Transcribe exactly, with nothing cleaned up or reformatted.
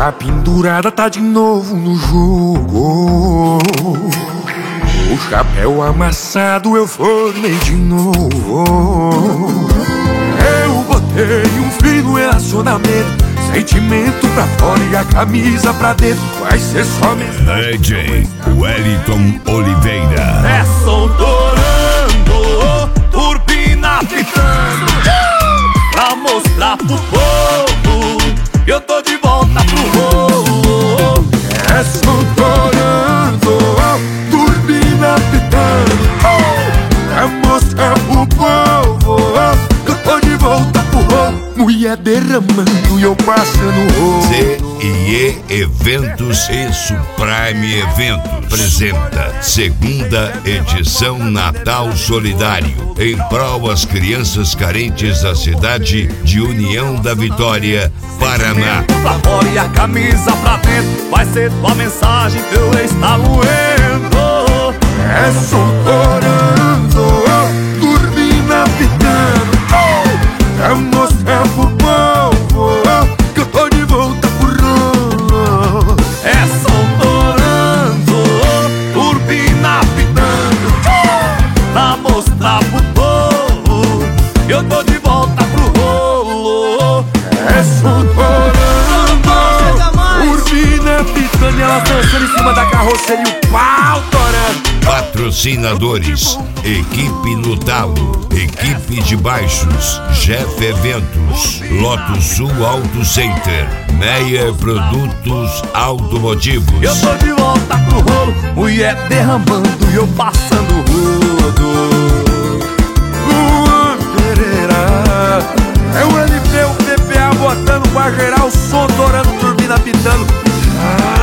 A pendurada tá de novo no jogo. O chapéu amassado eu formei de novo. Eu botei um fim no relacionamento, sentimento pra fora e a camisa pra dentro. Vai ser só mesmo. D J Wellington Oliveira. É som torando, turbina pitando, pra mostrar pro povo que eu tô de volta pro rolo. É som torando, turbina pitando, pra mostrar pro povo que eu tô de volta pro rolo. Mulher derramando e eu passando rolo. C e E Eventos e Suprime Eventos apresenta segunda edição Natal Solidário em prol às crianças carentes da cidade de União da Vitória, Paraná. Pra fora e a camisa pra dentro, vai ser tua mensagem que eu está moendo. É som torando, turbina pitando, pra mostrar pro povo que eu tô de volta pro rolo. É som torando, turbina pitando, pra mostrar pro povo que eu tô de volta pro rolo. É som torando, turbina pitando e ela dançando em cima da carroceria e o pau torando. Patrocinadores: Equipe no Talo, Equipe de Baixos, Jeff Eventos, Lotus Sul Auto Center, Meyer Produtos Automotivos. Eu tô de volta pro rolo, mulher derramando e eu passando rodo. Luan Pereira, é o L P, o P P A botando pra gerar o som torando, turbina pitando.